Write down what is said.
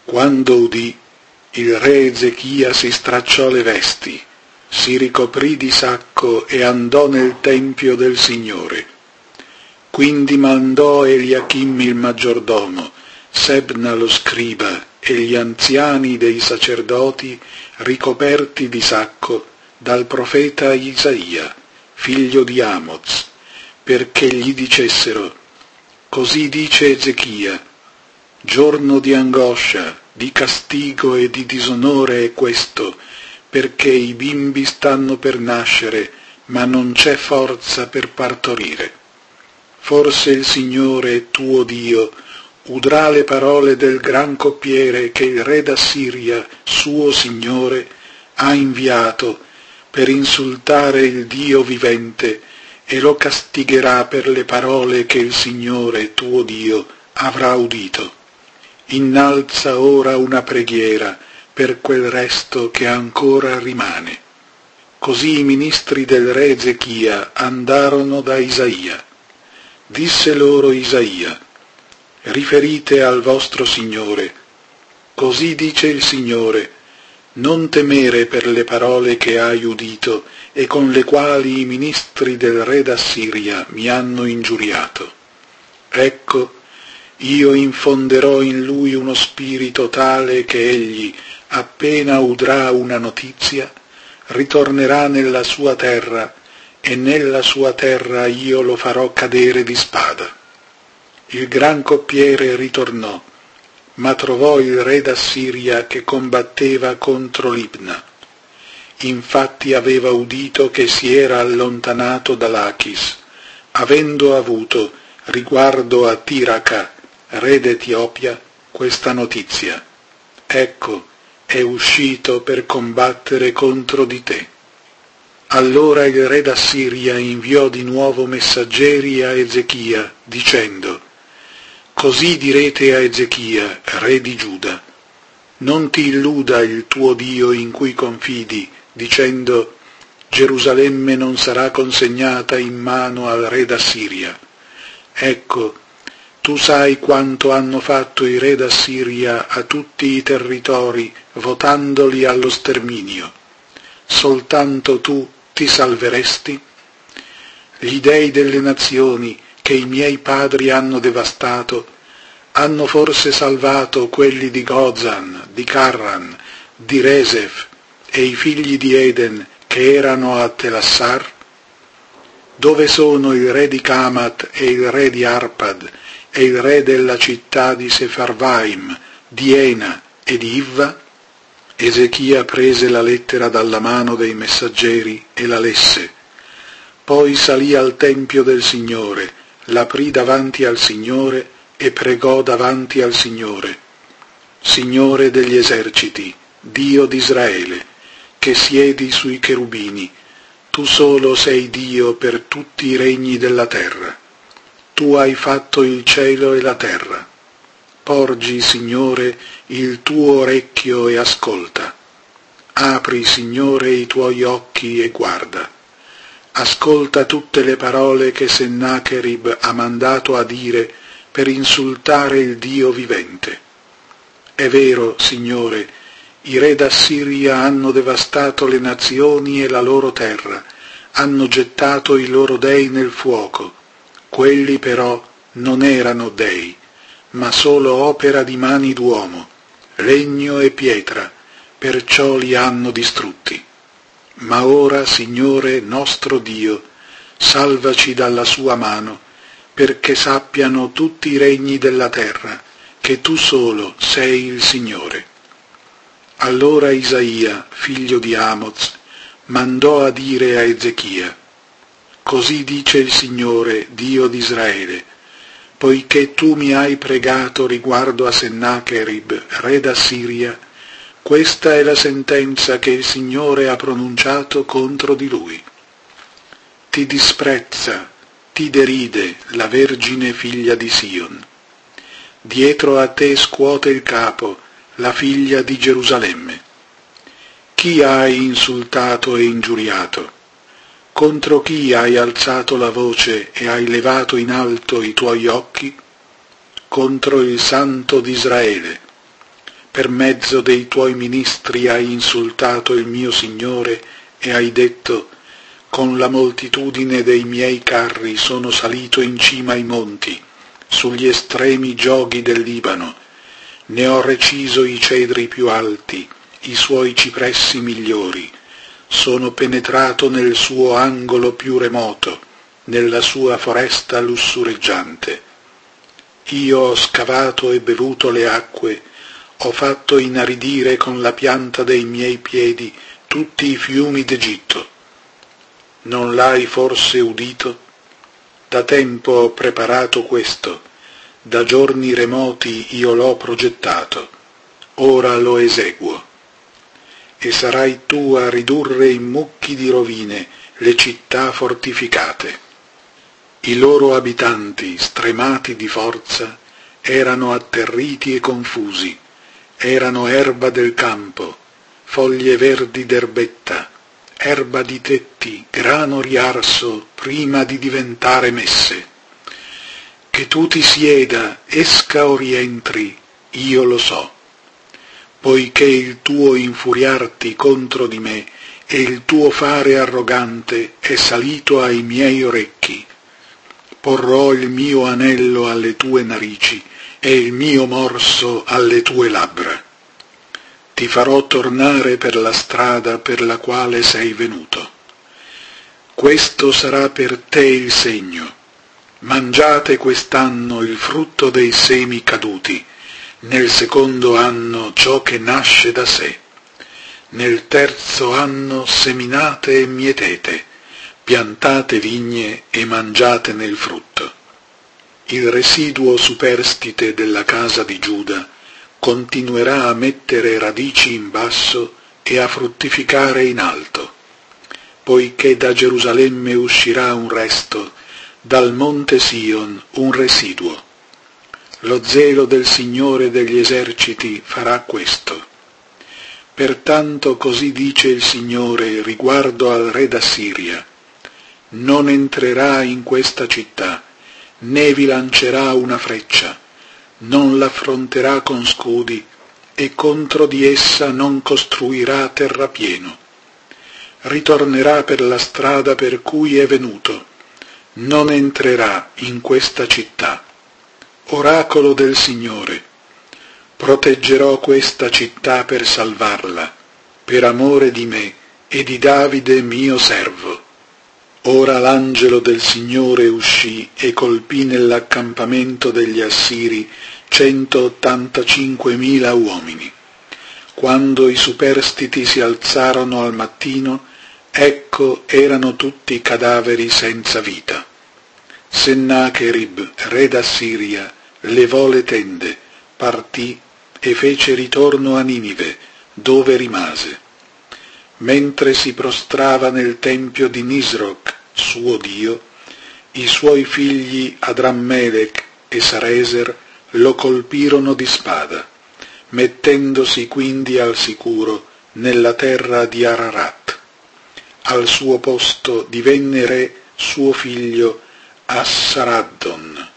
Quando udì, il re Ezechia si stracciò le vesti, si ricoprì di sacco e andò nel tempio del Signore. Quindi mandò Eliachim il maggiordomo, Sebna lo scriba e gli anziani dei sacerdoti ricoperti di sacco dal profeta Isaia, figlio di Amoz, perché gli dicessero: così dice Ezechia, giorno di angoscia, di castigo e di disonore è questo, perché i bimbi stanno per nascere, ma non c'è forza per partorire. Forse il Signore, tuo Dio, udrà le parole del gran coppiere che il re d'Assiria, suo Signore, ha inviato per insultare il Dio vivente, e lo castigherà per le parole che il Signore, tuo Dio, avrà udito. Innalza ora una preghiera per quel resto che ancora rimane. Così i ministri del re Ezechia andarono da Isaia. Disse loro Isaia: riferite al vostro Signore, così dice il Signore, non temere per le parole che hai udito e con le quali i ministri del re d'Assiria mi hanno ingiuriato. Ecco, io infonderò in lui uno spirito tale che egli, appena udrà una notizia, ritornerà nella sua terra, e nella sua terra io lo farò cadere di spada. Il gran coppiere ritornò, ma trovò il re d'Assiria che combatteva contro Libna. Infatti aveva udito che si era allontanato da Lachis, avendo avuto, riguardo a Tiraca, re d'Etiopia, questa notizia: ecco, è uscito per combattere contro di te. Allora il re d'Assiria inviò di nuovo messaggeri a Ezechia, dicendo: così direte a Ezechia, re di Giuda: non ti illuda il tuo Dio in cui confidi, dicendo: Gerusalemme non sarà consegnata in mano al re d'Assiria. Ecco, tu sai quanto hanno fatto i re d'Assiria a tutti i territori, votandoli allo sterminio. Soltanto tu ti salveresti? Gli dei delle nazioni che i miei padri hanno devastato, hanno forse salvato quelli di Gozan, di Carran, di Resef e i figli di Eden che erano a Telassar? Dove sono il re di Camat e il re di Arpad e il re della città di Sefarvaim, di Ena e di Ivva? Ezechia prese la lettera dalla mano dei messaggeri e la lesse. Poi salì al tempio del Signore, l'aprì davanti al Signore e pregò davanti al Signore: Signore degli eserciti, Dio d'Israele, che siedi sui cherubini, tu solo sei Dio per tutti i regni della terra. Tu hai fatto il cielo e la terra. Porgi, Signore, il tuo orecchio e ascolta. Apri, Signore, i tuoi occhi e guarda. Ascolta tutte le parole che Sennacherib ha mandato a dire per insultare il Dio vivente. È vero, Signore, i re d'Assiria hanno devastato le nazioni e la loro terra, hanno gettato i loro dei nel fuoco. Quelli però non erano dei, ma solo opera di mani d'uomo, legno e pietra, perciò li hanno distrutti. Ma ora, Signore nostro Dio, salvaci dalla sua mano, perché sappiano tutti i regni della terra che tu solo sei il Signore. Allora Isaia, figlio di Amoz, mandò a dire a Ezechia: così dice il Signore, Dio d'Israele, poiché tu mi hai pregato riguardo a Sennacherib, re d'Assiria, questa è la sentenza che il Signore ha pronunciato contro di lui. Ti disprezza, ti deride la Vergine figlia di Sion. Dietro a te scuote il capo la figlia di Gerusalemme. Chi hai insultato e ingiuriato? Contro chi hai alzato la voce e hai levato in alto i tuoi occhi? Contro il Santo d'Israele. per mezzo dei tuoi ministri hai insultato il mio Signore e hai detto: con la moltitudine dei miei carri sono salito in cima ai monti, sugli estremi gioghi del Libano, ne ho reciso i cedri più alti, i suoi cipressi migliori, sono penetrato nel suo angolo più remoto, nella sua foresta lussureggiante. Io ho scavato e bevuto le acque, ho fatto inaridire con la pianta dei miei piedi tutti i fiumi d'Egitto. Non l'hai forse udito? Da tempo ho preparato questo, da giorni remoti io l'ho progettato, ora lo eseguo. E sarai tu a ridurre in mucchi di rovine le città fortificate. I loro abitanti, stremati di forza, erano atterriti e confusi, erano erba del campo, foglie verdi d'erbetta, erba di tetti, grano riarso prima di diventare messe. Che tu ti sieda, esca o rientri, io lo so, poiché il tuo infuriarti contro di me e il tuo fare arrogante è salito ai miei orecchi. Porrò il mio anello alle tue narici e il mio morso alle tue labbra. Ti farò tornare per la strada per la quale sei venuto. Questo sarà per te il segno. Mangiate quest'anno il frutto dei semi caduti, nel secondo anno ciò che nasce da sé. Nel terzo anno seminate e mietete, piantate vigne e mangiatene il frutto. Il residuo superstite della casa di Giuda continuerà a mettere radici in basso e a fruttificare in alto, poiché da Gerusalemme uscirà un resto, dal monte Sion un residuo. Lo zelo del Signore degli eserciti farà questo. Pertanto così dice il Signore riguardo al re d'Assiria: non entrerà in questa città, né vi lancerà una freccia, non l'affronterà con scudi, e contro di essa non costruirà terrapieno. Ritornerà per la strada per cui è venuto, non entrerà in questa città. Oracolo del Signore: proteggerò questa città per salvarla, per amore di me e di Davide mio servo. Ora l'angelo del Signore uscì e colpì nell'accampamento degli Assiri 185.000 uomini. Quando i superstiti si alzarono al mattino, ecco erano tutti cadaveri senza vita. Sennacherib, re d'Assiria, levò le tende, partì e fece ritorno a Ninive, dove rimase. Mentre si prostrava nel tempio di Nisroch, suo dio, i suoi figli Adrammelech e Sareser lo colpirono di spada, mettendosi quindi al sicuro nella terra di Ararat. Al suo posto divenne re suo figlio Assaraddon.